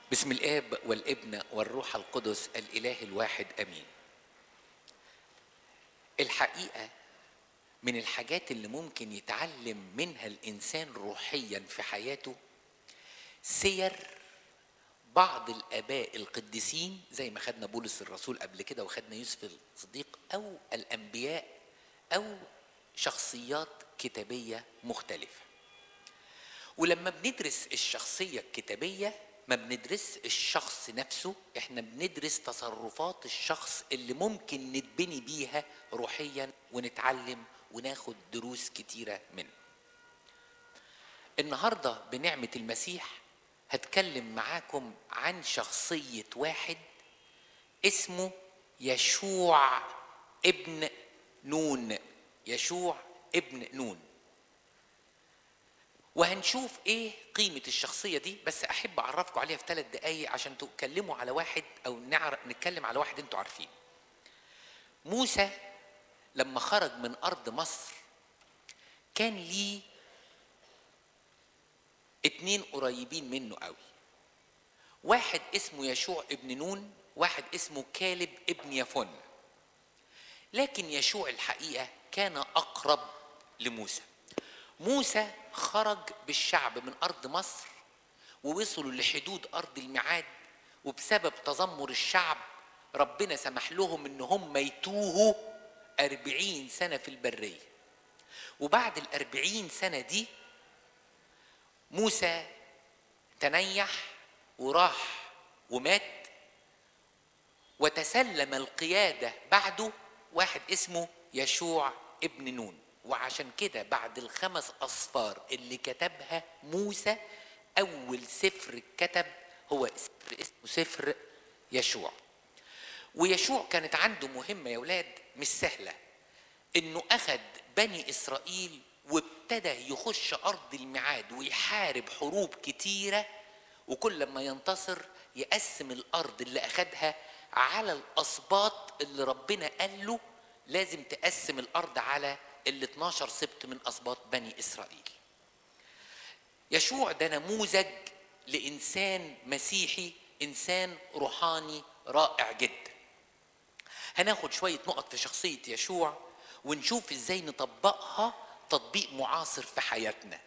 باسم الآب والابن والروح القدس الإله الواحد آمين. الحقيقة من الحاجات اللي ممكن يتعلم منها الإنسان روحيا في حياته سير بعض الآباء القديسين، زي ما خدنا بولس الرسول قبل كده وخدنا يوسف الصديق، أو الأنبياء، أو شخصيات كتابية مختلفة. ولما بندرس الشخصية الكتابية ما بندرس الشخص نفسه، احنا بندرس تصرفات الشخص اللي ممكن نتبني بيها روحيا ونتعلم وناخد دروس كتيرة منه. النهاردة بنعمة المسيح هتكلم معاكم عن شخصية واحد اسمه يشوع ابن نون. يشوع ابن نون. وهنشوف ايه قيمة الشخصية دي، بس احب اعرفكم عليها في 3 دقايق عشان تتكلموا على واحد او نتكلم على واحد انتوا عارفين. موسى لما خرج من ارض مصر كان ليه 2 قريبين منه قوي، واحد اسمه يشوع ابن نون، واحد اسمه كالب ابن يفن. لكن يشوع الحقيقة كان اقرب لموسى. موسى خرج بالشعب من أرض مصر ووصلوا لحدود أرض الميعاد، وبسبب تذمر الشعب ربنا سمح لهم إن هم يتوهوا 40 سنة في البرية. وبعد 40 سنة دي موسى تنيح وراح ومات، وتسلم القيادة بعده واحد اسمه يشوع ابن نون. وعشان كده بعد ال5 أصفار اللي كتبها موسى، أول سفر اتكتب هو سفر اسمه سفر يشوع. ويشوع كانت عنده مهمة يا ولاد مش سهلة، إنه أخذ بني إسرائيل وابتدى يخش أرض الميعاد ويحارب حروب كتيرة، وكل ما ينتصر يقسم الأرض اللي أخذها على الأسباط اللي ربنا قال له لازم تقسم الأرض على ال12 سبط من أسباط بني إسرائيل. يشوع ده نموذج لإنسان مسيحي، إنسان روحاني رائع جدا. هناخد شوية نقط في شخصية يشوع ونشوف إزاي نطبقها تطبيق معاصر في حياتنا.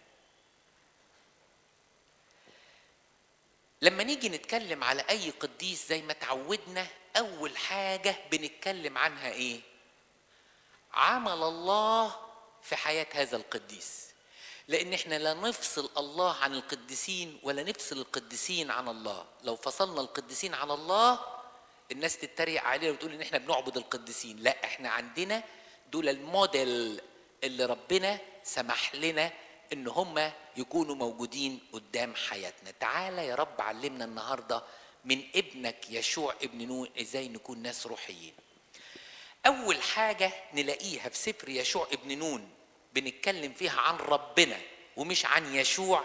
لما نيجي نتكلم على أي قديس زي ما تعودنا، أول حاجة بنتكلم عنها إيه؟ عمل الله في حياة هذا القديس. لأن احنا لا نفصل الله عن القديسين ولا نفصل القديسين عن الله. لو فصلنا القديسين عن الله الناس تتريق علينا وتقول ان احنا بنعبد القديسين. لا، احنا عندنا دول الموديل اللي ربنا سمح لنا ان هم يكونوا موجودين قدام حياتنا. تعالى يا رب علمنا النهارده من ابنك يشوع ابن نون ازاي نكون ناس روحيين. اول حاجه نلاقيها في سفر يشوع ابن نون بنتكلم فيها عن ربنا ومش عن يشوع.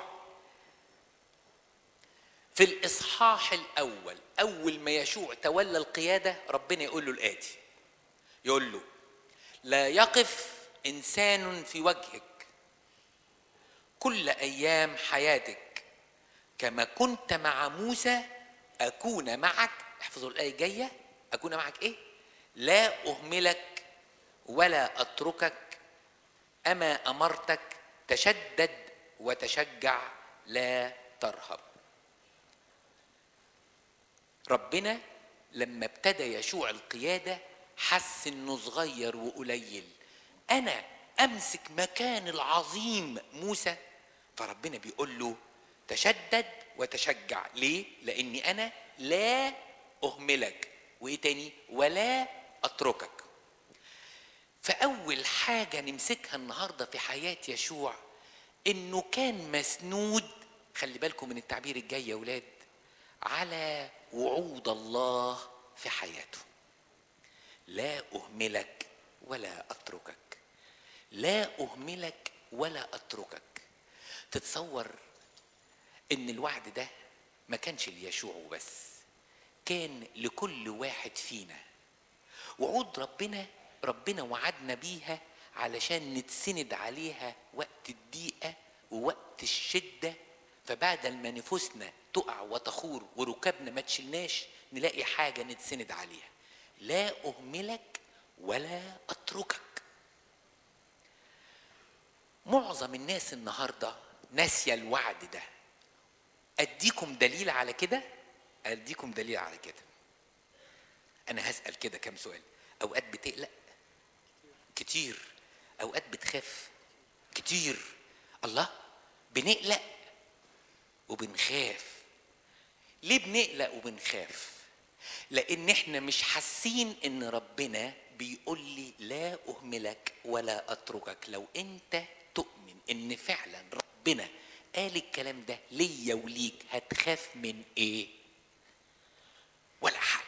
في الإصحاح الأول أول ما يشوع تولى القيادة ربنا يقول له الآتي، يقول له لا يقف إنسان في وجهك كل أيام حياتك، كما كنت مع موسى أكون معك. احفظوا الآية الجاية، أكون معك إيه؟ لا أهملك ولا أتركك، أما أمرتك تشدد وتشجع لا ترهب. ربنا لما ابتدى يشوع القيادة حس انه صغير وقليل، انا امسك مكان العظيم موسى. فربنا بيقول له تشدد وتشجع. ليه؟ لاني انا لا اهملك، وايه تاني؟ ولا اتركك. فاول حاجة نمسكها النهاردة في حياة يشوع انه كان مسنود، خلي بالكم من التعبير الجاي يا ولاد، على وعود الله في حياته. لا أهملك ولا أتركك، لا أهملك ولا أتركك. تتصور إن الوعد ده ما كانش ليشوع بس، كان لكل واحد فينا. وعود ربنا وعدنا بيها علشان نتسند عليها وقت الضيقة ووقت الشدة فبعد ما نفوسنا تقع وتخور وركبنا ما تشيلناش نلاقي حاجة نتسند عليها. لا أهملك ولا أتركك. معظم الناس النهاردة ناسية الوعد ده. أديكم دليل على كده. أنا هسأل كده كم سؤال. أوقات بتقلق كتير، أوقات بتخاف كتير. الله، بنقلق وبنخاف. ليه بنقلق وبنخاف؟ لأن احنا مش حاسين إن ربنا بيقول لي لا أهملك ولا أتركك. لو أنت تؤمن إن فعلا ربنا قال الكلام ده ليا وليك، هتخاف من إيه؟ ولا حاجة.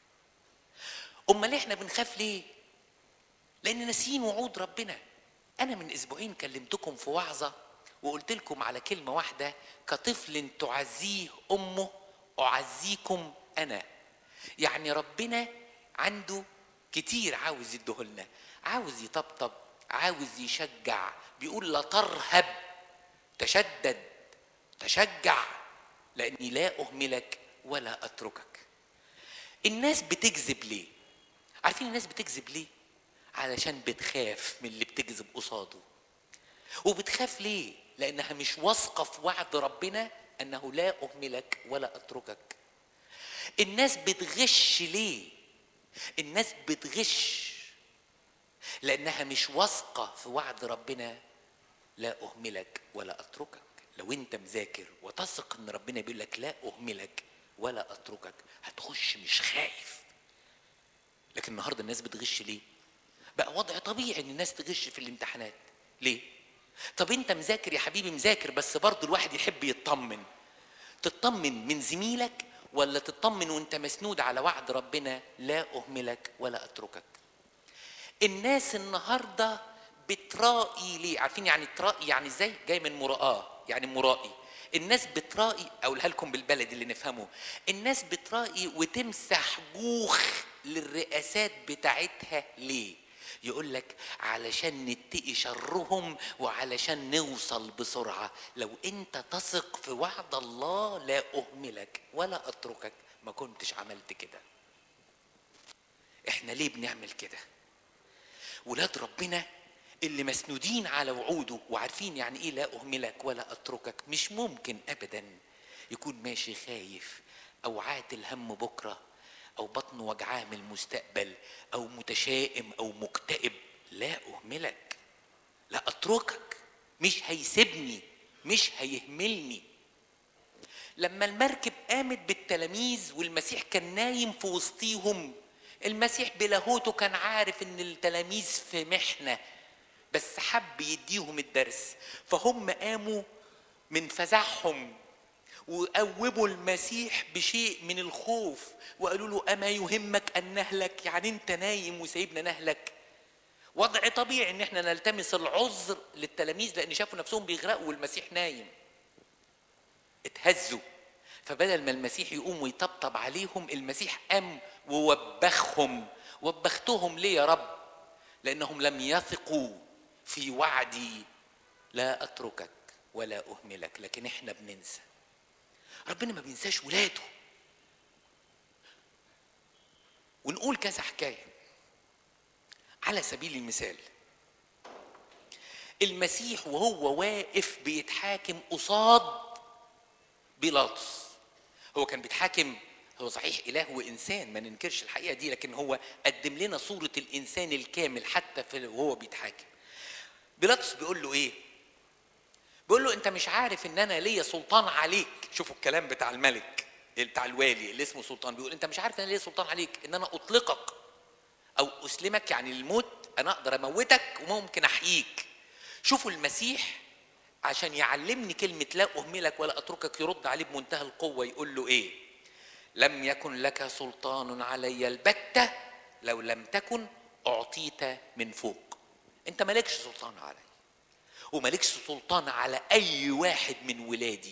أمال احنا بنخاف ليه؟ لأن ناسيين وعود ربنا. أنا من أسبوعين كلمتكم في وعظة وقلت لكم على كلمة واحدة: كطفل تعزيه أمه أعزيكم أنا. يعني ربنا عنده كتير عاوز يدهلنا، عاوز يطبطب، عاوز يشجع. بيقول لا ترهب، تشدد، تشجع، لأني لا أهملك ولا أتركك. الناس بتكذب ليه؟ عارفين الناس بتكذب ليه؟ علشان بتخاف من اللي بتكذب قصاده. وبتخاف ليه؟ لأنها مش واثقة في وعد ربنا أنه لا أهملك ولا أتركك. الناس بتغش ليه؟ الناس بتغش لأنها مش واثقة في وعد ربنا لا أهملك ولا أتركك. لو أنت مذاكر وتثق أن ربنا بيقول لك لا أهملك ولا أتركك، هتخش مش خايف. لكن النهاردة الناس بتغش ليه؟ بقى وضع طبيعي أن الناس تغش في الامتحانات. ليه؟ طب أنت مذاكر يا حبيبي مذاكر، بس برضو الواحد يحب يطمن. تطمن من زميلك ولا تطمن وانت مسنود على وعد ربنا لا أهملك ولا أتركك؟ الناس النهاردة بترائي ليه؟ عارفين يعني ترائي يعني ازاي؟ جاي من مراءة، يعني مرائي. الناس بترائي، أقولها لكم بالبلد اللي نفهمه، الناس بترائي وتمسح جوخ للرئاسات بتاعتها. ليه؟ يقول لك علشان نتقي شرهم وعلشان نوصل بسرعة. لو انت تثق في وعد الله لا أهملك ولا أتركك ما كنتش عملت كده. احنا ليه بنعمل كده؟ ولاد ربنا اللي مسنودين على وعوده وعارفين يعني ايه لا أهملك ولا أتركك، مش ممكن أبدا يكون ماشي خايف أو عاتل هم بكرة أو بطنه وجعاه من المستقبل أو متشائم أو مكتئب. لا أهملك لا أتركك، مش هيسيبني، مش هيهملني. لما المركب قامت بالتلاميذ والمسيح كان نايم في وسطيهم، المسيح بلاهوته كان عارف ان التلاميذ في محنة، بس حب يديهم الدرس. فهم قاموا من فزعهم وقوبوا المسيح بشيء من الخوف وقالوا له أما يهمك أن نهلك؟ يعني أنت نايم وسايبنا نهلك؟ وضع طبيعي ان احنا نلتمس العذر للتلاميذ لان شافوا نفسهم بيغرقوا والمسيح نايم. اتهزوا، فبدل ما المسيح يقوم ويطبطب عليهم، المسيح قام ووبخهم. وبختهم ليه يا رب؟ لانهم لم يثقوا في وعدي لا اتركك ولا اهملك. لكن احنا بننسى. ربنا ما بينساش ولاده. ونقول كذا حكايه. على سبيل المثال، المسيح وهو واقف بيتحاكم قصاد بيلاطس. هو كان بيتحاكم، هو صحيح إله وإنسان ما ننكرش الحقيقة دي، لكن هو قدم لنا صورة الإنسان الكامل حتى في وهو بيتحاكم. بيلاطس بيقول له إيه؟ بيقول له أنت مش عارف إن أنا ليا سلطان عليك. شوفوا الكلام بتاع الملك بتاع الوالي اللي اسمه سلطان. بيقول أنت مش عارف إن أنا ليا سلطان عليك، إن أنا أطلقك أو أسلمك، يعني الموت. أنا أقدر أموتك وممكن أحييك. شوفوا المسيح عشان يعلمني كلمة لا أهملك ولا أتركك يرد عليه بمنتهى القوة. يقول له إيه؟ لم يكن لك سلطان علي البتة لو لم تكن أعطيت من فوق. أنت مالكش سلطان علي ومالكش سلطان على أي واحد من ولادي.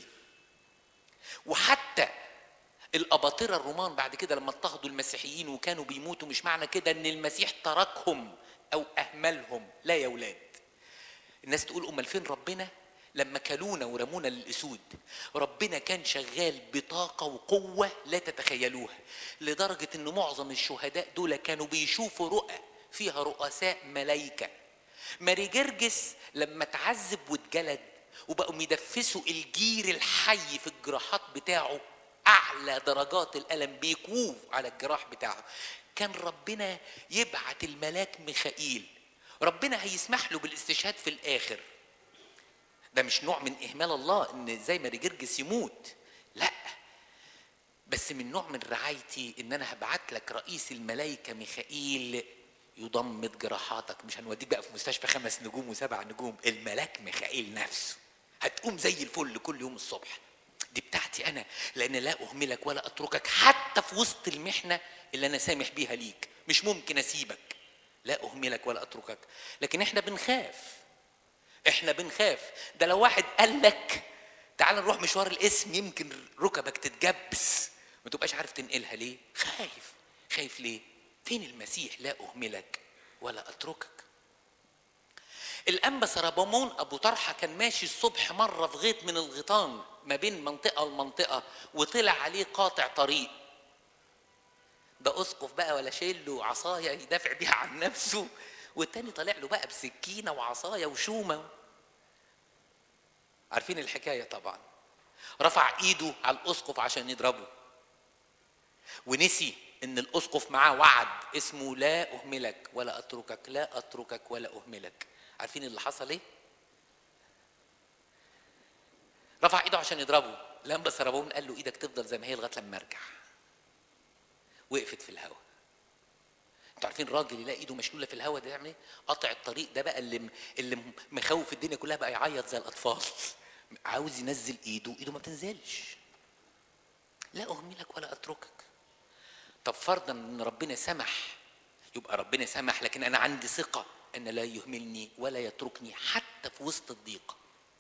وحتى الأباطرة الرومان بعد كده لما اضطهدوا المسيحيين وكانوا بيموتوا، مش معنى كده أن المسيح تركهم أو أهملهم. لا يا ولاد. الناس تقول أمال فين ربنا؟ لما كلونا ورمونا للأسود، ربنا كان شغال بطاقة وقوة لا تتخيلوها، لدرجة ان معظم الشهداء دول كانوا بيشوفوا رؤى فيها رؤساء ملايكة. ماري جرجس لما اتعذب واتجلد وبقوا يدفسوا الجير الحي في الجراحات بتاعه، اعلى درجات الالم بيكوه على الجراح بتاعه، كان ربنا يبعت الملاك ميخائيل. ربنا هيسمح له بالاستشهاد في الاخر. ده مش نوع من اهمال الله ان زي ماري جرجس يموت، لا، بس من نوع من رعايتي ان انا هبعت لك رئيس الملائكه ميخائيل يضمد جراحاتك. مش هنوديك بقى في مستشفى 5 نجوم و7 نجوم، الملاك ميخائيل نفسه هتقوم زي الفل كل يوم الصبح. دي بتاعتي انا، لان لا اهملك ولا اتركك حتى في وسط المحنه اللي انا سامح بيها ليك. مش ممكن اسيبك، لا اهملك ولا اتركك. لكن احنا بنخاف. ده لو واحد قال لك تعال نروح مشوار الاسم يمكن ركبك تتجبس ما تبقاش عارف تنقلها ليه؟ خايف ليه؟ فين المسيح لا اهملك ولا اتركك؟ الانبا سربامون ابو طرحه كان ماشي الصبح مره في غيط من الغيطان ما بين منطقه ومنطقه، وطلع عليه قاطع طريق. ده اسقف بقى ولا شايل له عصايه يدافع بيها عن نفسه، والتاني طالع له بقى بسكينه وعصايه وشومه. عارفين الحكايه طبعا. رفع ايده على الاسقف عشان يضربه، ونسي ان الاسقف معاه وعد اسمه لا اهملك ولا اتركك، لا اتركك ولا اهملك. عارفين اللي حصل ايه؟ رفع ايده عشان يضربه، لما سربون قال له ايدك تفضل زي ما هي لغايه لما ارجع. وقفت في الهواء. انتوا عارفين راجل يلاقي ايده مشلوله في الهواء ده يعمل ايه؟ قطع الطريق ده بقى اللي مخوف الدنيا كلها بقى يعيط زي الاطفال. عاوز ينزل ايده ما بتنزلش. لا اهملك ولا اتركك. طب فرضا ان ربنا سمح، يبقى ربنا سمح، لكن انا عندي ثقه ان لا يهملني ولا يتركني حتى في وسط الضيقه.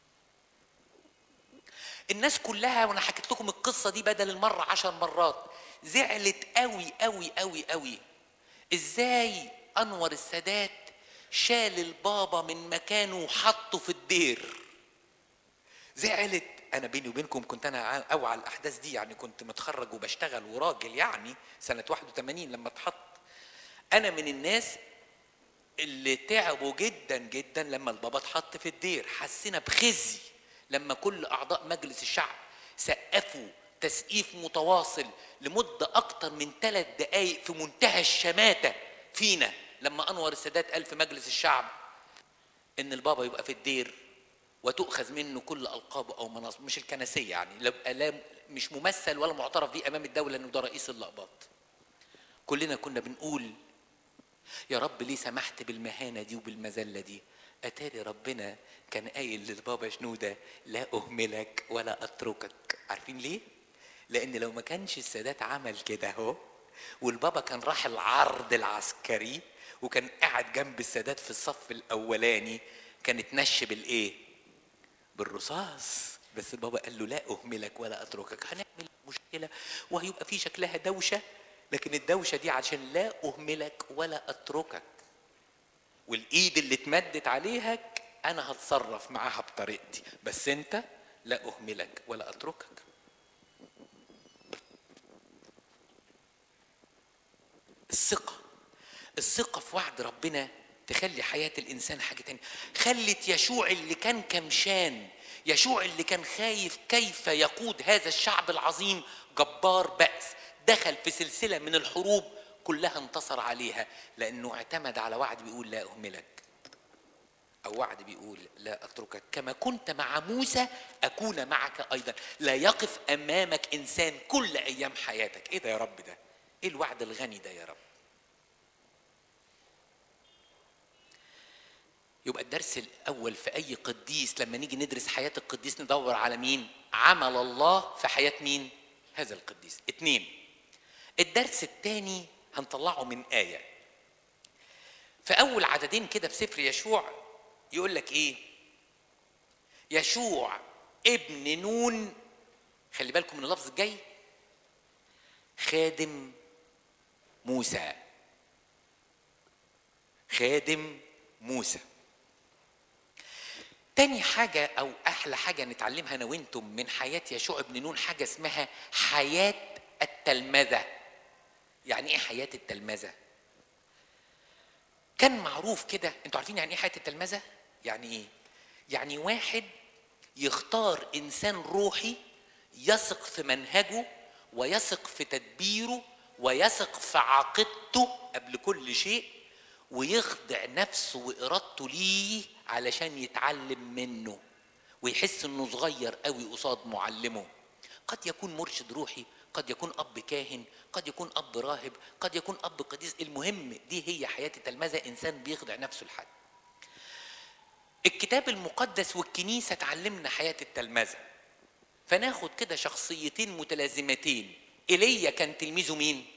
الناس كلها، وانا حكيت لكم القصه دي بدل المره 10 مرات، زعلت قوي قوي قوي قوي ازاي انور السادات شال البابا من مكانه وحطه في الدير. زعلت. انا بيني وبينكم كنت انا اوعى الاحداث دي، يعني كنت متخرج وبشتغل وراجل يعني سنه 81 لما اتحط. انا من الناس اللي تعبوا جدا جدا لما البابا اتحط في الدير. حسينا بخزي لما كل اعضاء مجلس الشعب سقفوا تسقيف متواصل لمده اكتر من 3 دقائق في منتهى الشماته فينا لما انور السادات قال في مجلس الشعب ان البابا يبقى في الدير وتؤخذ منه كل القابه او مناصب، مش الكنسيه يعني، لا مش ممثل ولا معترف بيه امام الدوله انه ده رئيس الاقباط. كلنا كنا بنقول يا رب ليه سمحت بالمهانه دي وبالمذله دي؟ اتاري ربنا كان قايل للبابا شنوده لا اهملك ولا اتركك. عارفين ليه؟ لان لو ما كانش السادات عمل كده اهو، والبابا كان راح العرض العسكري وكان قاعد جنب السادات في الصف الاولاني، كان اتنش بالايه؟ بالرصاص. بس البابا قال له لا اهملك ولا اتركك. هنعمل مشكله وهيبقى في شكلها دوشه، لكن الدوشه دي عشان لا اهملك ولا اتركك، والايد اللي اتمدت عليها انا هتصرف معاها بطريقتي، بس انت لا اهملك ولا اتركك. الثقه في وعد ربنا تخلي حياه الانسان حاجه تانية. خلت يشوع اللي كان كمشان، يشوع اللي كان خايف كيف يقود هذا الشعب العظيم جبار بأس، دخل في سلسله من الحروب كلها انتصر عليها، لانه اعتمد على وعد بيقول لا اهملك، او وعد بيقول لا اتركك. كما كنت مع موسى اكون معك ايضا، لا يقف امامك انسان كل ايام حياتك. ايه ده يا رب؟ ده ايه الوعد الغني ده يا رب؟ يبقى الدرس الاول في اي قديس لما نيجي ندرس حياه القديس ندور على مين؟ عمل الله في حياه مين؟ هذا القديس. 2، الدرس الثاني هنطلعه من آية في أول عددين كده في سفر يشوع. يقول لك إيه؟ يشوع ابن نون، خلي بالكم من اللفظ الجاي، خادم موسى. خادم موسى. تاني حاجة أو أحلى حاجة نتعلمها أنا وإنتم من حياة يشوع بن نون حاجة اسمها حياة التلمذة. يعني إيه حياة التلمذة؟ كان معروف كده، أنتوا عارفين يعني إيه حياة التلمذة؟ يعني إيه؟ يعني واحد يختار إنسان روحي يثق في منهجه ويثق في تدبيره ويثق في عقيدته قبل كل شيء، ويخضع نفسه وإرادته ليه علشان يتعلم منه ويحس إنه صغير قوي قصاد معلمه. قد يكون مرشد روحي، قد يكون أب كاهن، قد يكون أب راهب، قد يكون أب قديس. المهم دي هي حياة التلمذة، إنسان بيخضع نفسه لحد. الكتاب المقدس والكنيسة تعلمنا حياة التلمذة، فناخد كده شخصيتين متلازمتين. إيليا كان تلميذه مين؟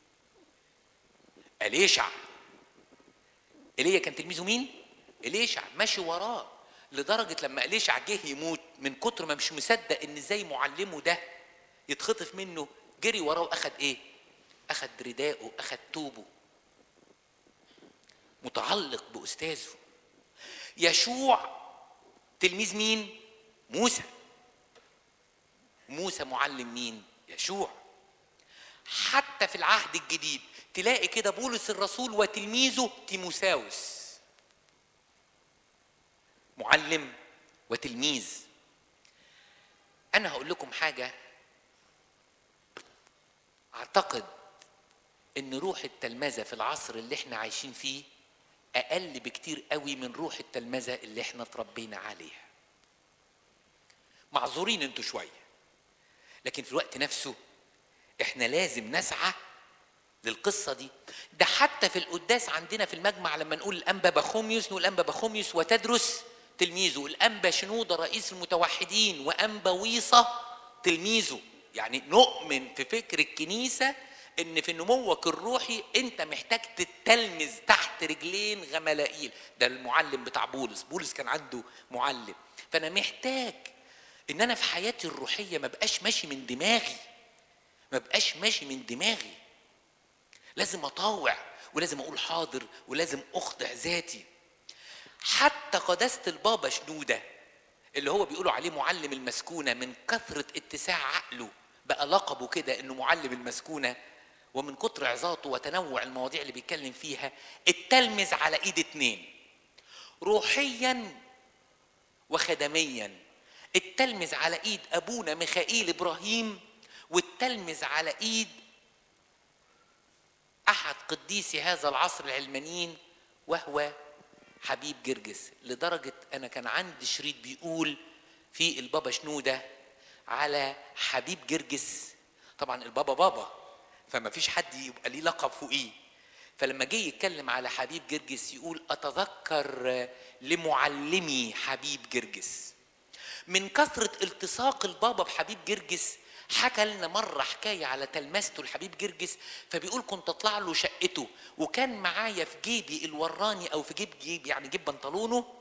إليشع. إيليا كان تلميذه مين؟ إليشع، ماشي وراه لدرجة لما إليشع جه يموت من كتر ما مش مصدق إن إزاي معلمه ده يتخطف منه، جري وراه وأخد إيه؟ أخد رداءه، أخد توبه، متعلق بأستاذه. يشوع تلميذ مين؟ موسى. موسى معلم مين؟ يشوع. حتى في العهد الجديد تلاقي كده بولس الرسول وتلميذه تيموثاوس، معلم وتلميذ. أنا هقول لكم حاجة، أعتقد إن روح التلمذة في العصر اللي احنا عايشين فيه أقل بكتير قوي من روح التلمذة اللي احنا اتربينا عليها. معذورين انتوا شوية، لكن في الوقت نفسه احنا لازم نسعى للقصة دي. ده حتى في القداس عندنا في المجمع لما نقول الأنبا بخوميوس نقول الأنبا بخوميوس وتدرس تلميذه، الأنبا شنودة رئيس المتوحدين وأنبا ويصة تلميذه. يعني نؤمن في فكر الكنيسة إن في نموك الروحي أنت محتاج تتلمذ تحت رجلين غملائيل. ده المعلم بتاع بولس، بولس كان عنده معلم. فأنا محتاج إن أنا في حياتي الروحية ما بقاش ماشي من دماغي، ما بقاش ماشي من دماغي، لازم أطاوع ولازم أقول حاضر ولازم أخضع ذاتي. حتى قداسة البابا شنودة اللي هو بيقولوا عليه معلم المسكونة، من كثرة اتساع عقله بقى لقبه كده إنه معلم المسكونة، ومن كتر عظاته وتنوع المواضيع اللي بيتكلم فيها التلمذ على إيد اتنين، روحيا وخدميا. التلمذ على إيد أبونا ميخائيل إبراهيم، والتلمذ على إيد أحد قديسي هذا العصر العلمانيين وهو حبيب جرجس. لدرجة أنا كان عندي شريط بيقول في البابا شنودة على حبيب جرجس، طبعا البابا بابا فما فيش حد يبقى ليه لقب فوقيه، فلما جه يتكلم على حبيب جرجس يقول أتذكر لمعلمي حبيب جرجس. من كثرة التصاق البابا بحبيب جرجس حكى لنا مرة حكاية على تلمذته لحبيب جرجس، فبيقول كنت اطلع له شقته وكان معايا في جيبي الوراني او في جيب يعني جيب بنطلونه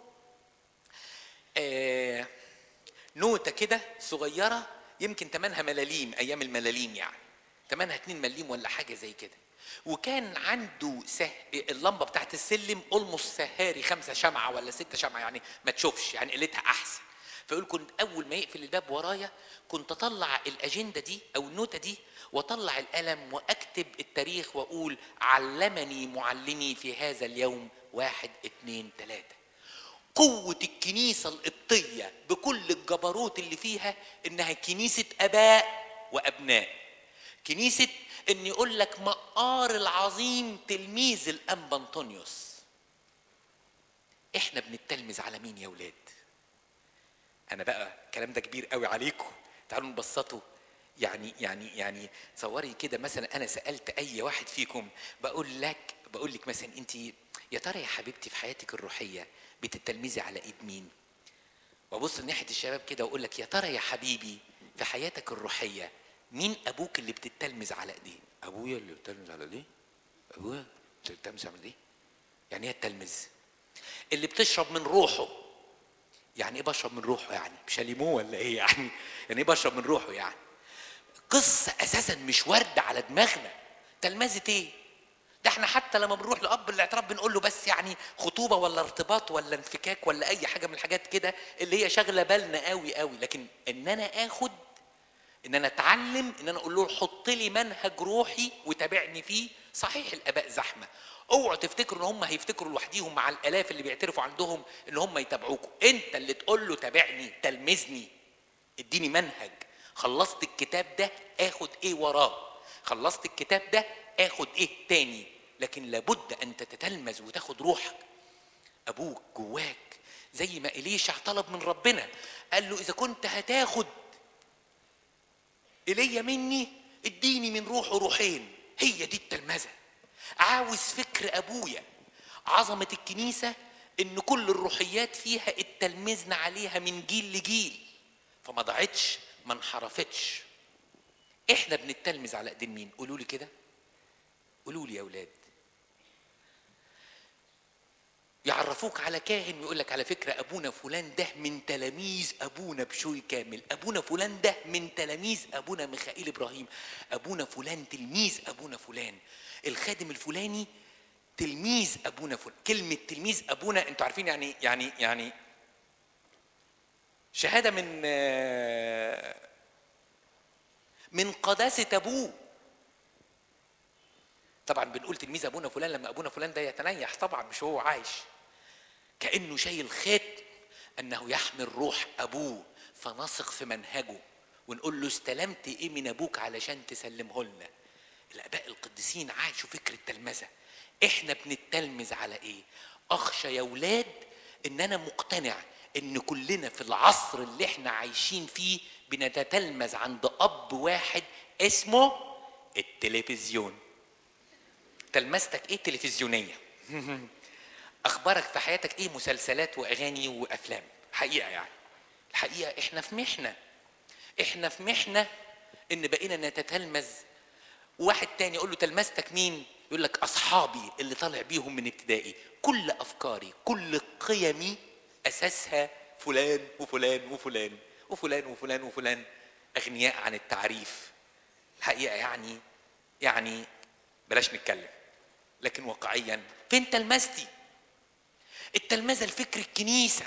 نوتة كده صغيرة يمكن ثمنها ملاليم، ايام الملاليم يعني ثمنها 2 مليم ولا حاجة زي كده. وكان عنده اللمبة بتاعت السلم ألمص سهاري 5 شمعة ولا 6 شمعة، يعني ما تشوفش، يعني قلتها احسن. فيقول كنت اول ما يقفل الباب ورايا كنت اطلع الاجنده دي او النوته دي واطلع القلم واكتب التاريخ واقول علمني معلمي في هذا اليوم 1 2 3. قوه الكنيسه القبطيه بكل الجبروت اللي فيها انها كنيسه اباء وابناء، كنيسه ان يقول لك مقار العظيم تلميذ الانبا انطونيوس. احنا بنتلمذ على مين يا ولاد؟ أنا بقى الكلام ده كبير قوي عليكم، تعالوا نبسطوا. يعني تصوري كده مثلا أنا سألت أي واحد فيكم بقول لك مثلا أنت يا ترى يا حبيبتي في حياتك الروحية بتتلمذي على إيد مين؟ وأبص ناحية الشباب كده وأقول لك يا ترى يا حبيبي في حياتك الروحية مين أبوك اللي بتتلمذ على إيديه؟ أبويا اللي بتلمذ على إيديه؟ أبويا بتلمذ على إيديه؟ يعني إيه التلمذ؟ اللي بتشرب من روحه. يعني ايه بشرب من روحه؟ يعني مش هليموه ولا ايه يعني ايه بشرب من روحه؟ يعني قصه اساسا مش وارده على دماغنا. تلمذه ايه؟ ده احنا حتى لما بنروح لاب الاعتراف بنقول له بس يعني خطوبه ولا ارتباط ولا انفكاك ولا اي حاجه من الحاجات كده اللي هي شاغله بالنا قوي قوي، لكن ان انا اخد، ان انا اتعلم، ان انا اقول له حط لي منهج روحي وتابعني فيه. صحيح الاباء زحمه، اوعوا تفتكروا ان هم هيفتكروا لوحديهم مع الالاف اللي بيعترفوا عندهم ان هم يتابعوكم. انت اللي تقول له تابعني، تلمذني، اديني منهج. خلصت الكتاب ده اخد ايه وراه، خلصت الكتاب ده اخد ايه تاني. لكن لابد ان تتتلمذ وتاخد روحك. ابوك جواك زي ما إليشع طلب من ربنا، قال له اذا كنت هتاخد إلي مني اديني من روحه روحين. هي دي التلمذة. عاوز فكر ابويا. عظمة الكنيسة ان كل الروحيات فيها اتلمذنا عليها من جيل لجيل، فما ضاعتش، ما انحرفتش. احنا بنتلمذ على ايدين مين؟ قولوا لي كده، قولوا لي يا اولاد. يعرفوك على كاهن يقول لك على فكره ابونا فلان ده من تلاميذ ابونا بشوي كامل، ابونا فلان ده من تلاميذ ابونا ميخائيل ابراهيم، ابونا فلان تلميذ ابونا فلان، الخادم الفلاني تلميذ ابونا فلان. كلمه تلميذ ابونا انتوا عارفين يعني شهاده من قداسه ابوه. طبعا بنقول تلميذ ابونا فلان لما ابونا فلان ده يتنيح، طبعا مش هو عايش، كانه شايل ختم انه يحمل روح ابوه، فنثق في منهجه ونقول له استلمت ايه من ابوك علشان تسلمه لنا. الاباء القديسين عاشوا فكر التلمذه. احنا بنتلمذ على ايه؟ اخشى يا ولاد ان انا مقتنع ان كلنا في العصر اللي احنا عايشين فيه بنتتلمذ عند اب واحد اسمه التلفزيون. تلمذتك ايه؟ تلفزيونيه. اخبارك في حياتك ايه؟ مسلسلات واغاني وافلام. حقيقه يعني الحقيقه احنا في محنه ان بقينا نتتلمذ. واحد تاني يقول له تلمذتك مين؟ يقول لك اصحابي اللي طالع بيهم من ابتدائي، كل افكاري كل قيمي اساسها فلان وفلان وفلان وفلان وفلان وفلان، اغنياء عن التعريف. الحقيقه يعني بلاش نتكلم، لكن واقعيا فين تلمذتي؟ التلمذه الفكر الكنيسه،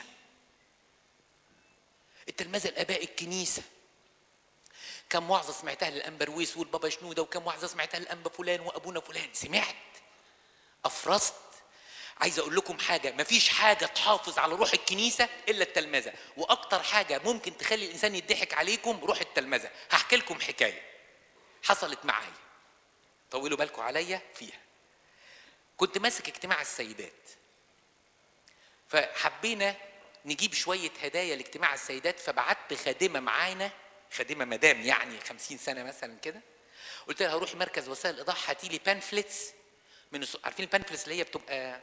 التلمذه الاباء الكنيسه. كم وعظه سمعتها للانبرويس والبابا شنوده، وكم وعظه سمعتها للانبا فلان وابونا فلان. سمعت، افرزت. عايز اقول لكم حاجه، مفيش حاجه تحافظ على روح الكنيسه الا التلمذه، واكتر حاجه ممكن تخلي الانسان يضحك عليكم روح التلمذه. هحكي لكم حكايه حصلت معايا، طولوا بالكم عليا فيها. كنت ماسك اجتماع السيدات، فحبينا نجيب شويه هدايا لاجتماع السيدات، فبعت خادمه معانا، خادمه مدام يعني 50 سنه مثلا كده. قلت لها روحي مركز وسائل الايضاح هاتي لي بانفلتس من عارفين البانفلتس اللي هي بتبقى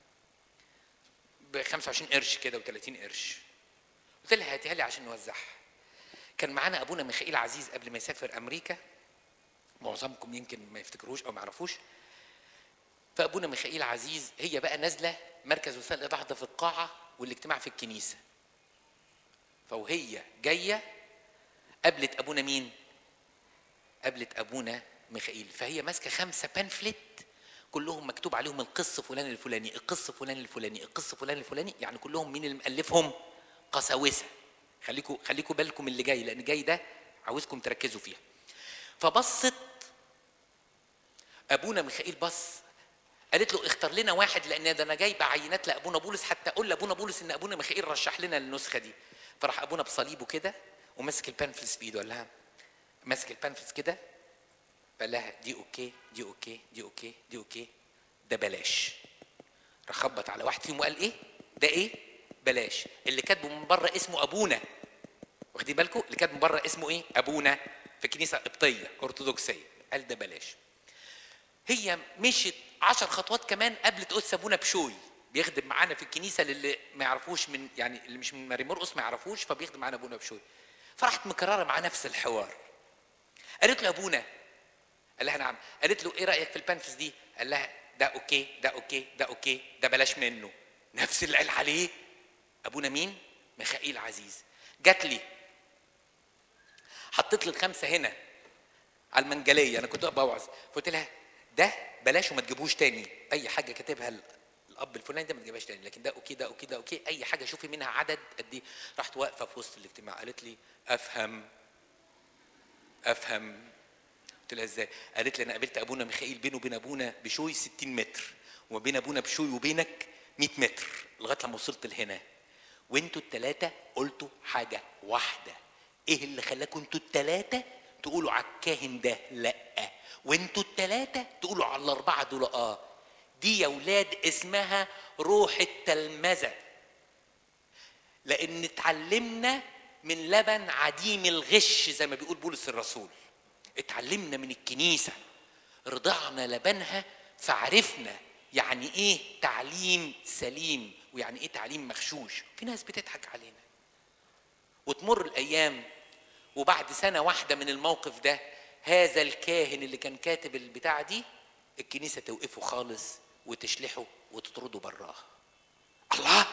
ب 25 قرش كده و30 قرش. قلت لها هاتيها لي عشان نوزعها. كان معانا ابونا ميخائيل عزيز قبل ما يسافر امريكا، معظمكم يمكن ما يفتكروش او ما يعرفوش. فابونا ميخائيل عزيز هي بقى نازله مركز وسائل الايضاح ده في القاعه والاجتماع في الكنيسه، فوهي جايه قابلت ابونا مين؟ قابلت ابونا ميخائيل. فهي ماسكه 5 بانفلت كلهم مكتوب عليهم القس فلان الفلاني، القس فلان الفلاني، القس فلان الفلاني، يعني كلهم مين اللي مؤلفهم؟ قساوسه. خليكوا بالكم اللي جاي، لان جاي ده عاوزكم تركزوا فيها. فبصت ابونا ميخائيل، بص قالت له اختار لنا واحد، لان ده انا جايبه عينات لابونا بولس حتى اقول لابونا بولس ان ابونا ميخائيل رشح لنا النسخه دي. فراح ابونا بصليبه كده وماسك البانفلس بايده، قال لها ماسك البانفلس كده، قال لها دي اوكي دي اوكي دي اوكي دي اوكي، ده بلاش. راح خبط على واحد فيهم وقال ايه ده؟ ايه بلاش؟ اللي كاتبه من بره اسمه ابونا، واخدين بالكم؟ اللي كاتبه من بره اسمه ايه؟ ابونا، في كنيسه قبطيه ارثوذكسيه. قال ده بلاش. هي مشت 10 خطوات كمان قابلت قدس ابونا بشوي بيخدم معانا في الكنيسه، للي ما يعرفوش من يعني اللي مش من ماري مرقس ما يعرفوش، فبيخدم معانا ابونا بشوي. فراحت مكرره مع نفس الحوار. قالت له ابونا، قال لها نعم. قالت له ايه رايك في البانفس دي؟ قال لها ده اوكي ده اوكي ده اوكي، ده بلاش منه. نفس اللي قال عليه ابونا مين؟ ميخائيل عزيز. جات لي حطيت لي ال5 هنا على المنجليه، انا كنت بوعظ، فقلت لها ده بلاش وما تجيبوش تاني اي حاجه كاتبها الاب الفلاني ده ما تجيبهاش تاني، لكن ده اوكي ده اوكي ده اوكي، اي حاجه شوفي منها عدد قد ايه. رحت واقفه في وسط الاجتماع قالت لي افهم. قلت لها ازاي؟ قالت لي انا قابلت ابونا ميخائيل بينه وبين ابونا بشوي 60 متر، وما بين ابونا بشوي وبينك 100 متر لغايه لما وصلت لهنا، وانتوا الثلاثه قلتوا حاجه واحده. ايه اللي خلاكم انتوا الثلاثه تقولوا على الكاهن ده لا، وانتوا الثلاثه تقولوا على الاربعه دول؟ دي يا ولاد اسمها روح التلمذه، لان اتعلمنا من لبن عديم الغش زي ما بيقول بولس الرسول. اتعلمنا من الكنيسه، رضعنا لبنها، فعرفنا يعني ايه تعليم سليم ويعني ايه تعليم مغشوش. في ناس بتضحك علينا، وتمر الايام وبعد سنه واحده من الموقف ده هذا الكاهن اللي كان كاتب البتاع دي الكنيسه توقفه خالص وتشلحه وتطرده براها. الله،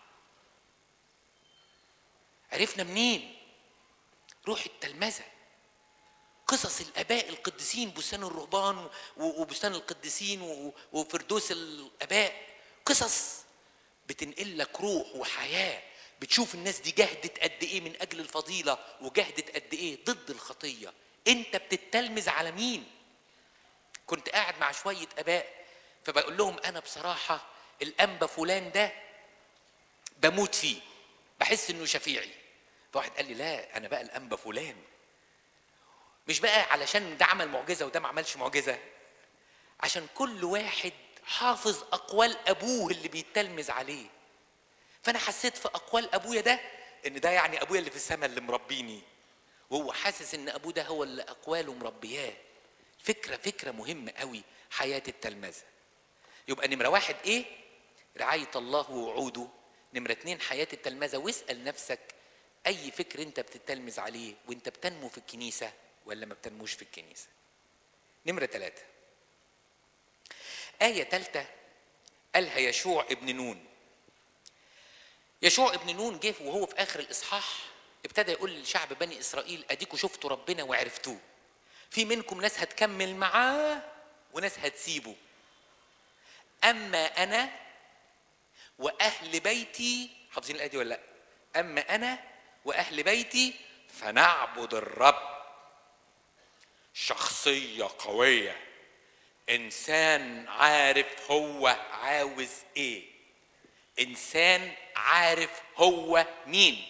عرفنا منين؟ روح التلمذه. قصص الاباء القديسين، بستان الرهبان وبستان القديسين وفردوس الاباء، قصص بتنقل لك روح وحياه. بتشوف الناس دي جهدت قد ايه من اجل الفضيله وجهدت قد ايه ضد الخطيه. انت بتتلمذ على مين؟ كنت قاعد مع شويه اباء فبقول لهم انا بصراحه الانبا فلان ده بموت فيه، بحس انه شفيعي. فواحد قال لي لا انا بقى الانبا فلان مش بقى علشان ده عمل معجزه وده ما عملش معجزه، عشان كل واحد حافظ اقوال ابوه اللي بيتلمذ عليه. فانا حسيت في اقوال ابويا ده ان ده يعني ابويا اللي في السماء اللي مربيني، وهو حاسس ان ابوه ده هو اللي اقواله مربياه. فكره مهمه قوي حياه التلمذه. يبقى نمره واحد ايه؟ رعايه الله ووعوده. نمره اتنين حياه التلمذه. واسال نفسك اي فكر انت بتتلمذ عليه وانت بتنمو في الكنيسه ولا ما بتنموش في الكنيسه. نمره ثلاثه، آية ثالثة قالها يشوع ابن نون. يشوع ابن نون جه وهو في آخر الإصحاح ابتدى يقول للشعب بني إسرائيل أديكوا شفتوا ربنا وعرفتوه، في منكم ناس هتكمل معاه وناس هتسيبه، أما أنا وأهل بيتي. حافظين الآية دي ولا لأ؟ أما أنا وأهل بيتي فنعبد الرب. شخصية قوية، إنسان عارف هو عاوز إيه، إنسان عارف هو مين.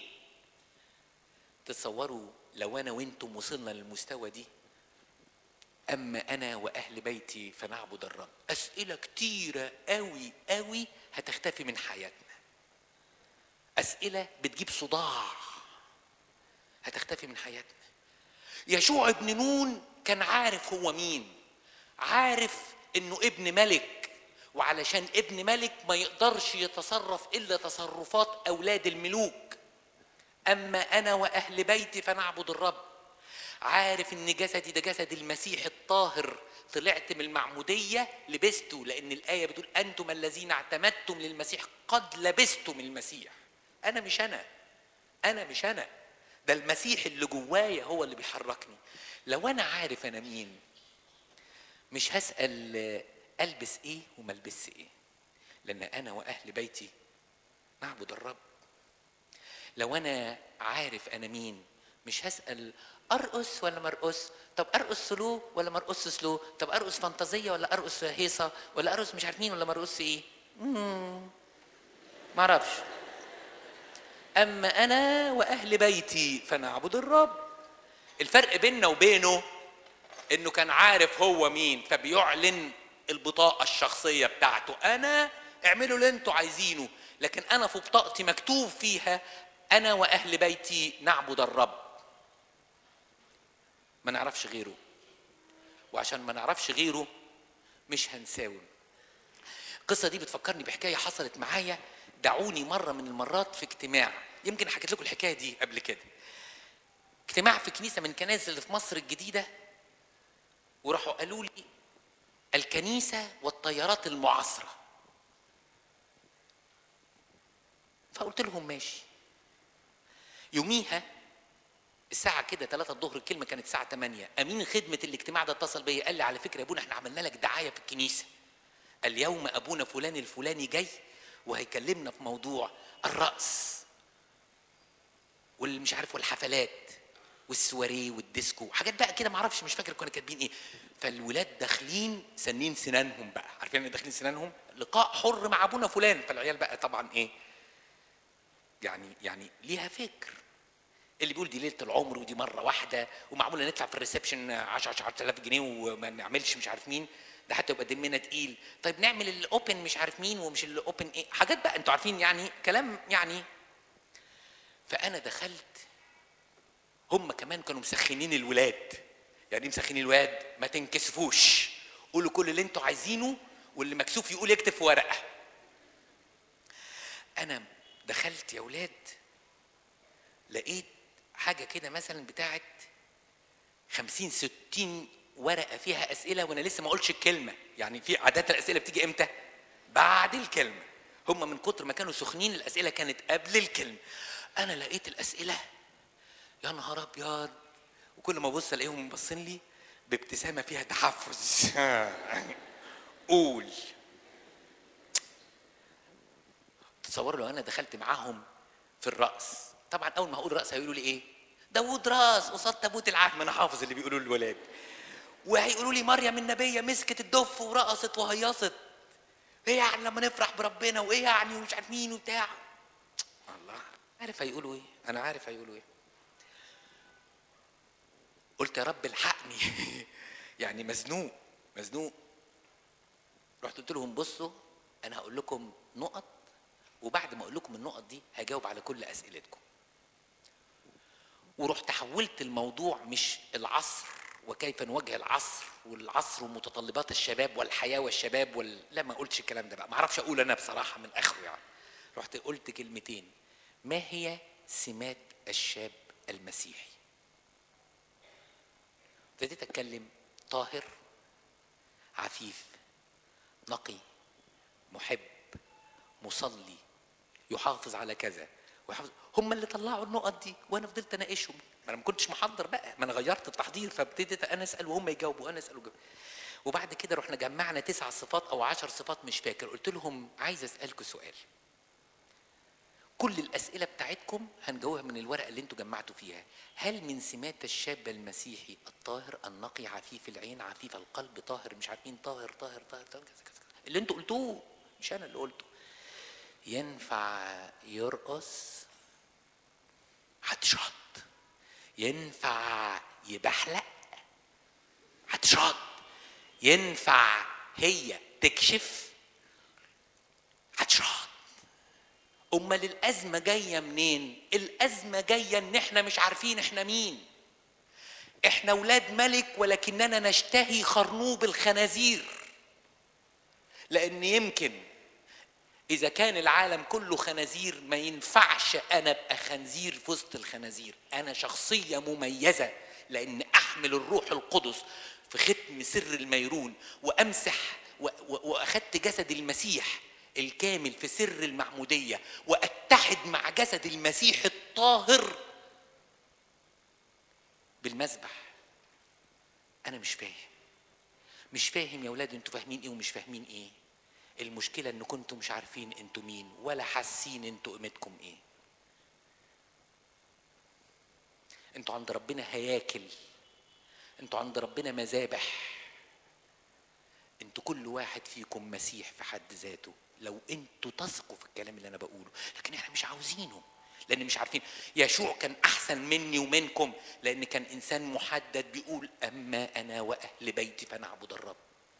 تصوروا لو أنا وإنتم وصلنا للمستوى دي، أما أنا وأهل بيتي فنعبد الرب، أسئلة كتيرة قوي قوي هتختفي من حياتنا. أسئلة بتجيب صداع هتختفي من حياتنا. يشوع ابن نون كان عارف هو مين، عارف انه ابن ملك، وعلشان ابن ملك ما يقدرش يتصرف الا تصرفات اولاد الملوك. اما انا واهل بيتي فنعبد الرب. عارف ان جسدي ده جسد المسيح الطاهر، طلعت من المعموديه لبسته، لان الايه بتقول انتم الذين اعتمدتم للمسيح قد لبستم المسيح. انا مش انا، ده المسيح اللي جوايا هو اللي بيحركني. لو انا عارف انا مين مش هسأل ألبس إيه وما ألبس إيه، لأن أنا وأهل بيتي نعبد الرب. لو أنا عارف أنا مين مش هسأل أرقص ولا مرقص، طب أرقص سلو ولا مرقص سلو، طب أرقص فانتازية ولا أرقص هيصة ولا أرقص مش عارف مين ولا مرقص إيه. معرفش. أما أنا وأهل بيتي فنعبد الرب. الفرق بيننا وبينه انه كان عارف هو مين، فبيعلن البطاقة الشخصية بتاعته. انا اعملوا اللي انتوا عايزينه، لكن انا في بطاقتي مكتوب فيها انا واهل بيتي نعبد الرب. ما نعرفش غيره، وعشان ما نعرفش غيره مش هنساوم. القصة دي بتفكرني بحكاية حصلت معايا. دعوني مرة من المرات في اجتماع، يمكن حكيت لكم الحكاية دي قبل كده. اجتماع في كنيسة من كنائس اللي في مصر الجديدة، وراحوا قالوا لي الكنيسة والتيارات المعاصرة. فقلت لهم ماشي. يوميها الساعه كده 3 الظهر، الكلمه كانت الساعه 8. امين خدمه الاجتماع ده اتصل بيا قال لي على فكره يا ابونا احنا عملنا لك دعايه في الكنيسه، اليوم ابونا فلان الفلاني جاي وهيكلمنا في موضوع الرقص واللي مش عارف والحفلات والسواريه والديسكو حاجات بقى كده ما اعرفش، مش فاكر كنا كاتبين ايه. فالولاد داخلين سنين سنانهم بقى، عارفين داخلين سنانهم لقاء حر مع ابونا فلان. فالعيال بقى طبعا ايه يعني ليها فكر، اللي بيقول دي ليله العمر ودي مره واحده ومعموله ندفع في الريسبشن 10000 جنيه وما نعملش مش عارف مين، ده حتى يبقى دمنا تقيل. طيب نعمل الاوبن مش عارف مين ومش الاوبن ايه، حاجات بقى انتوا عارفين يعني كلام يعني. فانا دخلت، هم كمان كانوا مسخنين الولاد. يعني مسخنين الولاد ما تنكسفوش، قولوا كل اللي انتوا عايزينه واللي مكسوف يقول يكتب في ورقه. انا دخلت يا ولاد لقيت حاجه كده مثلا بتاعت 50 60 ورقه فيها اسئله وانا لسه ما قلتش الكلمه. يعني في عاده الاسئله بتيجي امتى؟ بعد الكلمه. هم من كتر ما كانوا سخنين الاسئله كانت قبل الكلمه. انا لقيت الاسئله يا نهار ابيض، وكل ما ابص الاقيهم باصين لي بابتسامه فيها تحفز. قول. تصوروا لو انا دخلت معاهم في الرقص، طبعا اول ما هقول رقص هيقولوا لي ايه؟ داوود راس قصاد تابوت العهد، ما انا حافظ اللي بيقولوا الولاد. وهيقولوا لي مريم النبيه مسكت الدف ورقصت وهيصت، ايه يعني لما نفرح بربنا وايه يعني ومش عارف مين وبتاع. الله عارف هيقولوا ايه، انا عارف هيقولوا ايه. قلت يا رب الحقني. يعني مزنوق. رحت قلت لهم بصوا انا هقول لكم نقط، وبعد ما اقول لكم النقط دي هجاوب على كل اسئلتكم. ورحت حولت الموضوع مش العصر وكيف نواجه العصر والعصر ومتطلبات الشباب والحياه والشباب لا ما قلتش الكلام ده بقى، ما اعرفش اقول انا بصراحه من اخره يعني. رحت قلت كلمتين: ما هي سمات الشاب المسيحي؟ ابتديت اتكلم: طاهر، عفيف، نقي، محب، مصلي، يحافظ على كذا ويحافظ. هم اللي طلعوا النقط دي وانا فضلت اناقشهم، انا ما كنتش محضر بقى، ما انا غيرت التحضير. فابتديت انا اسال وهم يجاوبوا، انا اسال وجاوب. وبعد كده رحنا جمعنا 9 صفات او 10 صفات مش فاكر. قلت لهم عايز اسالكم سؤال، كل الاسئله بتاعتكم هنجاوبها من الورقه اللي انتوا جمعتوا فيها. هل من سمات الشاب المسيحي الطاهر النقي عفيف العين عفيف القلب طاهر مش عارفين طاهر طاهر طاهر طاهر كذا كذا اللي انتوا قلتوه مش انا اللي قلته؟ ينفع يرقص؟ هتشط. ينفع يبحلق؟ هتشط. ينفع هي تكشف؟ هتشط. امال الازمه جايه منين؟ الازمه جايه ان احنا مش عارفين احنا مين. احنا ولاد ملك ولكننا نشتهي خرنوب الخنازير. لان يمكن اذا كان العالم كله خنازير ما ينفعش انا ابقى خنزير في وسط الخنازير. انا شخصيه مميزه لان احمل الروح القدس في ختم سر الميرون وامسح واخدت جسد المسيح الكامل في سر المعموديه واتحد مع جسد المسيح الطاهر بالمذبح. انا مش فاهم يا اولاد انتوا فاهمين ايه ومش فاهمين ايه. المشكله ان كنتوا مش عارفين انتوا مين ولا حاسين انتوا قيمتكم ايه. انتوا عند ربنا هياكل، انتوا عند ربنا مذابح، انتوا كل واحد فيكم مسيح في حد ذاته لو انتوا تثقوا في الكلام اللي انا بقوله. لكن احنا مش عاوزينه لان مش عارفين. يشوع كان احسن مني ومنكم لان كان انسان محدد بيقول اما انا واهل بيتي فنعبد الرب.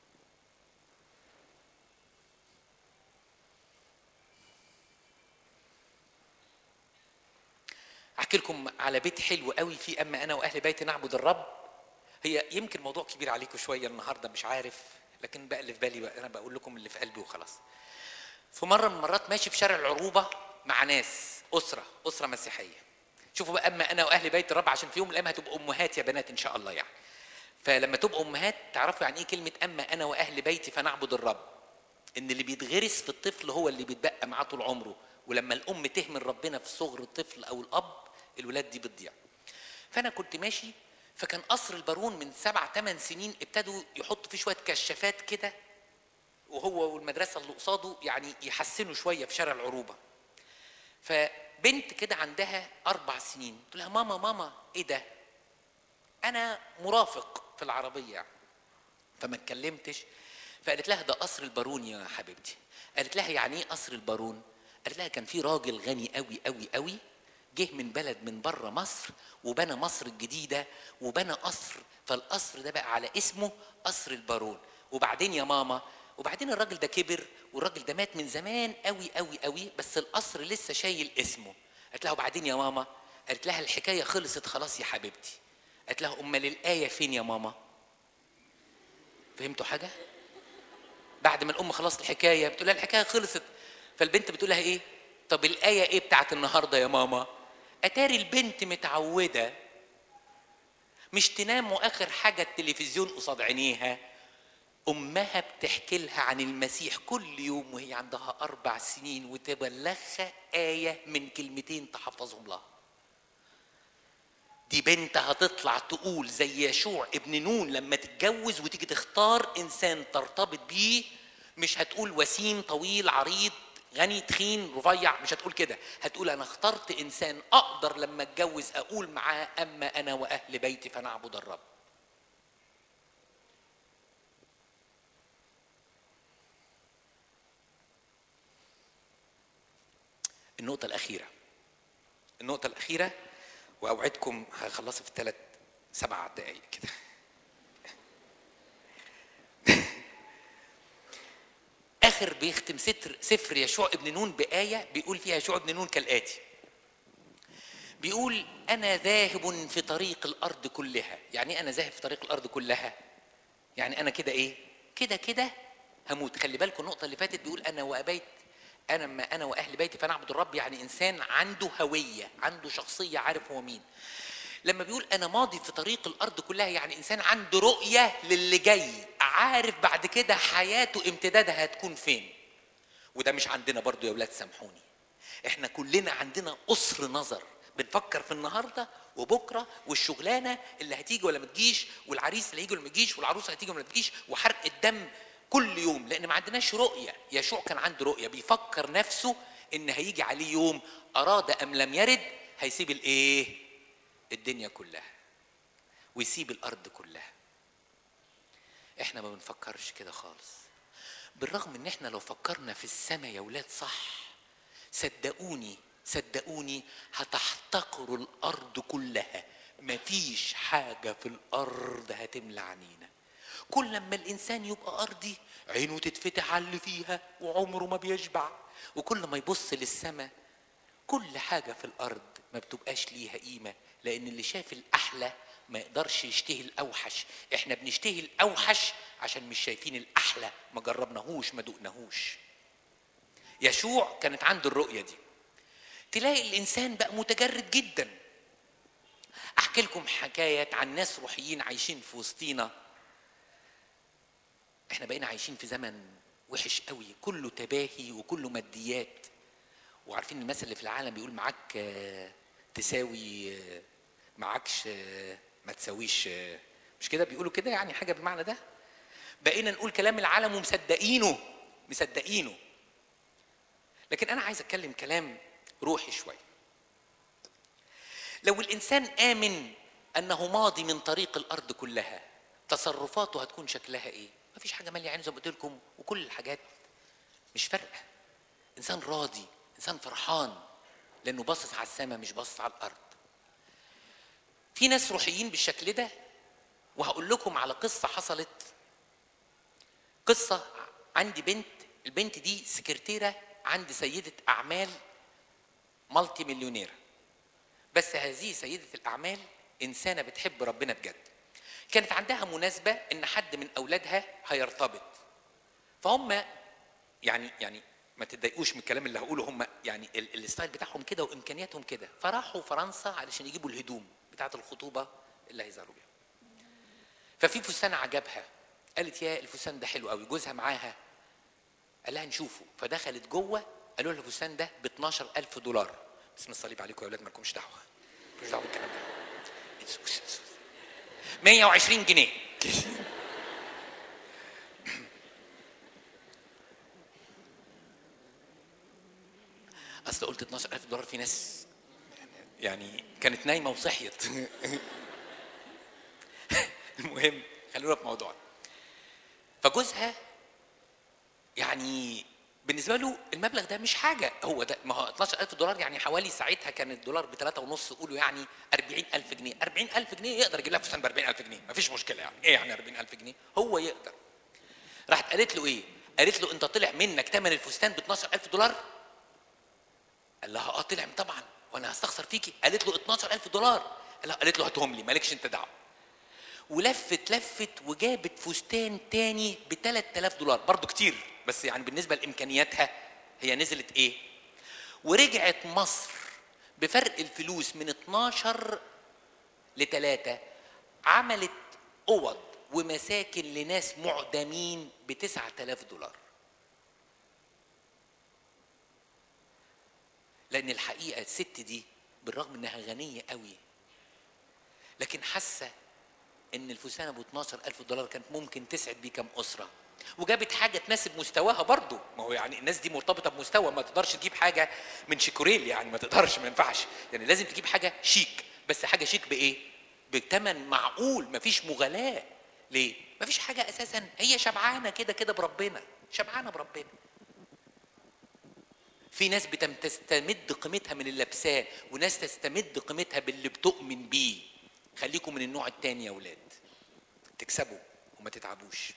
احكي لكم على بيت حلو قوي فيه اما انا واهل بيتي نعبد الرب. هي يمكن موضوع كبير عليكم شويه النهارده مش عارف، لكن بقى اللي في بالي بقى انا بقول لكم اللي في قلبي وخلاص. في مره من المرات ماشي في شارع العروبه مع ناس اسره مسيحيه. شوفوا بقى اما انا واهل بيت الرب عشان في يوم من الايام هتبقوا امهات يا بنات ان شاء الله يعني. فلما تبقوا امهات تعرفوا يعني ايه كلمه اما انا واهل بيتي فنعبد الرب. ان اللي بيتغرس في الطفل هو اللي بيتبقى معاه طول عمره، ولما الام تهمل ربنا في صغر الطفل او الاب الولاد دي بتضيع. فانا كنت ماشي، فكان قصر البارون من 7 8 سنين ابتدوا يحطوا فيه شويه كشافات كده، وهو والمدرسه اللي قصاده يعني يحسنوا شويه في شارع العروبه. فبنت كده عندها 4 سنين تقول لها ماما ماما ايه ده؟ انا مرافق في العربيه، فما اتكلمتش. فقالت لها ده قصر البارون يا حبيبتي. قالت لها يعني ايه قصر البارون؟ قالت لها كان في راجل غني قوي قوي قوي جه من بلد من بره مصر وبنى مصر الجديده وبنى قصر، فالقصر ده بقى على اسمه قصر البارون. وبعدين يا ماما، وبعدين الراجل ده كبر والراجل ده مات من زمان قوي قوي قوي، بس القصر لسه شايل اسمه. قالت لها وبعدين يا ماما؟ قالت لها الحكايه خلصت خلاص يا حبيبتي. قالت لها امال الايه فين يا ماما؟ فهمتوا حاجه؟ بعد ما الام خلصت الحكايه بتقول لها الحكايه خلصت، فالبنت بتقول لها ايه؟ طب الايه ايه بتاعت النهارده يا ماما؟ اتاري البنت متعوده مش تنام واخر حاجه التلفزيون قصاد عينيها، امها بتحكي لها عن المسيح كل يوم وهي عندها 4 سنين وتبلغها ايه من كلمتين تحفظهم لها. دي بنت هتطلع تقول زي يشوع ابن نون لما تتجوز وتيجي تختار انسان ترتبط بيه، مش هتقول وسيم طويل عريض غني تخين رفيع، مش هتقول كده، هتقول انا اخترت انسان اقدر لما اتجوز اقول معاه اما انا واهل بيتي فنعبد الرب. النقطة الأخيرة وأوعدكم هخلصها في 7 دقايق كده. آخر بيختم سفر يشوع ابن نون بآية بيقول فيها يشوع ابن نون كالآتي، بيقول أنا ذاهب في طريق الأرض كلها. يعني أنا ذاهب في طريق الأرض كلها يعني أنا كده إيه؟ كده هموت. خلي بالكم النقطة اللي فاتت بيقول أنا وأهل بيتي فنعبد الرب، يعني إنسان عنده هوية، عنده شخصية، عارف هو مين. لما بيقول أنا ماضي في طريق الأرض كلها يعني إنسان عنده رؤية للي جاي، عارف بعد كده حياته امتدادها هتكون فين. وده مش عندنا برضو يا ولاد، سامحوني، احنا كلنا عندنا قصر نظر، بنفكر في النهارده وبكره والشغلانه اللي هتيجي ولا ما تجيش والعريس اللي هيجي ولا ما تجيش والعروسه هتيجي ولا ما تجيش وحرق الدم كل يوم، لان ما عندناش رؤيه. يشوع كان عنده رؤيه، بيفكر نفسه ان هيجي عليه يوم اراد ام لم يرد هيسيب الايه؟ الدنيا كلها ويسيب الارض كلها. احنا ما بنفكرش كده خالص، بالرغم ان احنا لو فكرنا في السماء يا ولاد صح، صدقوني هتحتقروا الارض كلها، مفيش حاجه في الارض هتملى عنينا. كل ما الانسان يبقى ارضي عينه تتفتح على اللي فيها وعمره ما بيشبع، وكل ما يبص للسماء كل حاجه في الارض ما بتبقاش ليها قيمه، لان اللي شاف الاحلى ما يقدرش يشتهي الاوحش. احنا بنشتهي الاوحش عشان مش شايفين الاحلى، ما جربناهوش ما دقناهوش. يشوع كانت عنده الرؤيه دي. تلاقي الانسان بقى متجرد جدا. احكي لكم حكايات عن ناس روحيين عايشين في وسطينا. احنا بقينا عايشين في زمن وحش قوي، كله تباهي وكله ماديات. وعارفين المثل اللي في العالم بيقول معاك تساوي، معاكش ما تساويش، مش كده بيقولوا كده؟ يعني حاجه بالمعنى ده. بقينا نقول كلام العالم ومصدقينه. لكن انا عايز اتكلم كلام روحي شويه. لو الانسان امن انه ماضي من طريق الارض كلها، تصرفاته هتكون شكلها ايه؟ مفيش حاجه ماليه عينه زي ما قلت لكم، وكل الحاجات مش فارقه. انسان راضي، انسان فرحان، لانه باصص على السماء مش باصص على الارض. في ناس روحيين بالشكل ده، وهقول لكم على قصه حصلت. قصه عندي بنت، البنت دي سكرتيره عند سيده اعمال مالتي مليونيره، بس هذه سيده الاعمال انسانه بتحب ربنا بجد. كانت عندها مناسبه ان حد من اولادها هيرتبط، فهم يعني ما تتضايقوش من الكلام اللي هقوله، هم يعني الستايل بتاعهم كده وامكانياتهم كده، فراحوا فرنسا علشان يجيبوا الهدوم بتاعه الخطوبه اللي هيظهروا بيها. ففي فستان عجبها، قالت يا الفستان ده حلو قوي. جوزها معاها قال لها نشوفه، فدخلت جوه قالوا لها الفستان ده ب $12,000. بسم الصليب عليكم يا اولاد، مالكمش دعوه، مالكمش دعوه بالكلام ده. 120 جنيه. اصل قلت $12,000 في ناس يعني كانت نايمه وصحيت. المهم خلونا في موضوعنا. فجوزها يعني بالنسبه له المبلغ ده مش حاجه، هو ده، ما هو $12,000 يعني حوالي ساعتها كان الدولار ب3.5، قولوا يعني 40,000 جنيه. 40,000 جنيه يقدر يجيب لها فستان ب 40,000 جنيه، مفيش مشكله. يعني ايه يعني 40,000 جنيه؟ هو يقدر. راحت قالت له ايه؟ قالت له انت طلع منك ثمن الفستان ب $12,000؟ قال لها اه طلع طبعا، وانا هستخسر فيكي؟ قالت له $12,000. قالت له هاتهم لي، مالكش انت دعوه. لفت وجابت فستان تاني ب $3,000، برضو كتير بس يعني بالنسبه لامكانياتها هي نزلت ايه. ورجعت مصر بفرق الفلوس من 12 ل3، عملت اوض ومساكن لناس معدمين ب $9,000. لان الحقيقه الست دي بالرغم انها غنيه قوي لكن حاسه ان الفستان ابو $12,000 كانت ممكن تسعد بيه كام اسره، وجابت حاجه تناسب مستواها برضو. ما هو يعني الناس دي مرتبطه بمستوى، ما تقدرش تجيب حاجه من شيكوريل، يعني ما تقدرش، ما ينفعش، يعني لازم تجيب حاجه شيك. بس حاجه شيك بايه؟ بثمن معقول، مفيش مغالاه. ليه؟ مفيش حاجه اساسا، هي شبعانه كده كده بربنا، شبعانه بربنا. في ناس بتستمد قيمتها من اللي لابساه، وناس تستمد قيمتها باللي بتؤمن بيه. خليكم من النوع التاني يا ولاد، تكسبوا وما تتعبوش.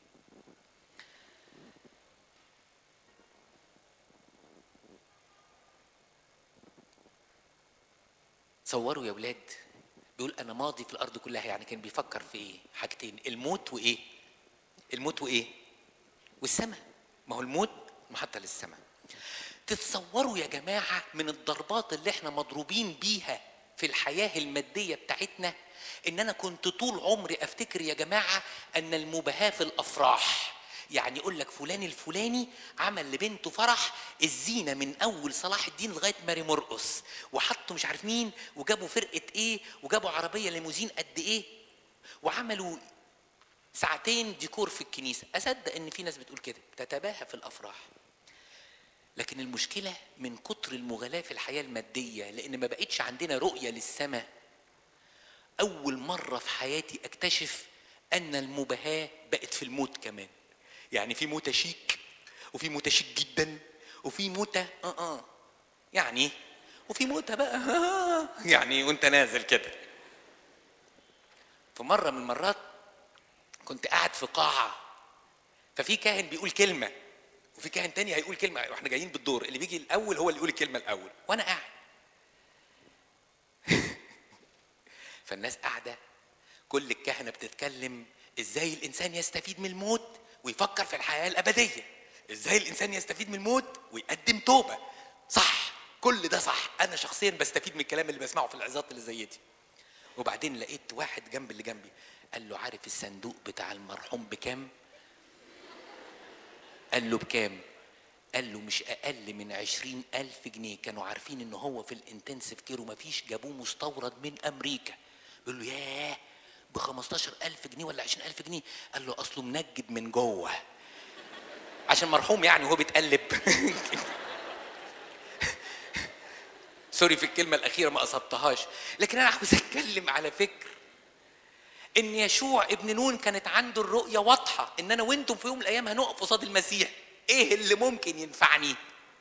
تصوروا يا ولاد، بيقول انا ماضي في الارض كلها، يعني كان بيفكر في ايه؟ حاجتين، الموت وايه؟ الموت وايه؟ والسماء. ما هو الموت محطة للسماء. تتصوروا يا جماعة من الضربات اللي احنا مضروبين بيها في الحياة المادية بتاعتنا، ان انا كنت طول عمري افتكر يا جماعة ان المباهاة في الافراح، يعني يقول لك فلان الفلاني عمل لبنته فرح، الزينة من اول صلاح الدين لغاية ماري مرقص، وحطوا مش عارف مين، وجابوا فرقة ايه، وجابوا عربية ليموزين قد ايه، وعملوا ساعتين ديكور في الكنيسة. اصدق ان في ناس بتقول كده، تتباهى في الافراح. لكن المشكلة من كتر المغالاة في الحياة المادية، لأن ما بقتش عندنا رؤية للسماء. أول مرة في حياتي أكتشف أن المباهاة بقت في الموت كمان. يعني في موتة شيك، وفي موتة شيك جدا، وفي موتة يعني، وفي موتة بقى يعني وانت نازل كده. في مرة من المرات كنت قاعد في قاعة، ففي كاهن بيقول كلمة، وفي كاهن تاني هيقول كلمة، واحنا جايين بالدور، اللي بيجي الأول هو اللي يقول الكلمة الأول، وأنا قاعد. فالناس قاعدة، كل الكهنة بتتكلم ازاي الإنسان يستفيد من الموت ويفكر في الحياة الأبدية، ازاي الإنسان يستفيد من الموت ويقدم توبة. صح، كل ده صح، أنا شخصيا بستفيد من الكلام اللي بسمعه في العظات اللي زي دي. وبعدين لقيت واحد جنب اللي جنبي قال له عارف الصندوق بتاع المرحوم بكام؟ قال له بكام؟ قال له مش أقل من 20,000 جنيه، كانوا عارفين إن هو في الانتنسيف كير ومفيش، جابوه مستورد من أمريكا. بيقول له ياه، ب15,000 جنيه ولا 20,000 جنيه؟ قال له أصله منجد من جوه، عشان مرحوم يعني وهو بيتقلب. سوري في الكلمة الأخيرة ما قصدتهاش، لكن أنا عاوز أتكلم على فكر إن يشوع ابن نون كانت عنده الرؤية واضحة إن أنا وأنتم في يوم من الأيام هنقف قصاد المسيح. إيه اللي ممكن ينفعني؟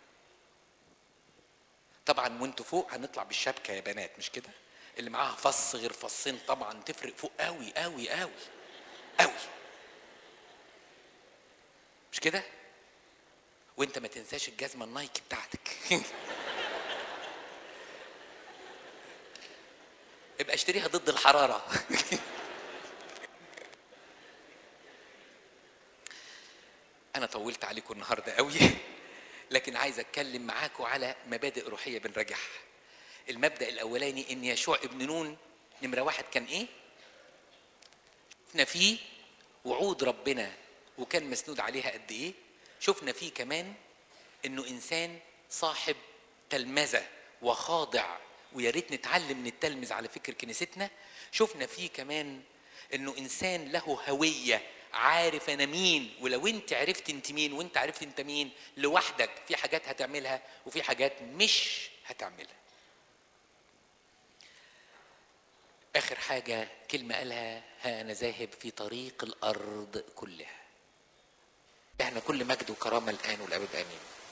طبعا وانتوا فوق هنطلع بالشبكه يا بنات، مش كده؟ اللي معاها فص غير فصين طبعا تفرق فوق قوي قوي قوي قوي، مش كده؟ وانت ما تنساش الجزمه النايكي بتاعتك. ابقى اشتريها ضد الحراره. انا طولت عليكم النهارده قوي، لكن عايز اتكلم معاكم على مبادئ روحيه بنراجعها. المبدا الاولاني ان يشوع ابن نون نمره واحد كان ايه؟ شفنا فيه وعود ربنا وكان مسنود عليها قد ايه. شفنا فيه كمان انه انسان صاحب تلمذه وخاضع ويا ريت نتعلم نتلمذ على فكر كنيستنا. شفنا فيه كمان انه انسان له هويه، عارف انا مين. ولو انت عرفت انت مين وانت عرفت انت مين لوحدك، في حاجات هتعملها وفي حاجات مش هتعملها. اخر حاجه كلمه قالها: ها انا ذاهب في طريق الارض كلها. احنا كل مجد وكرامه الان والابد امين.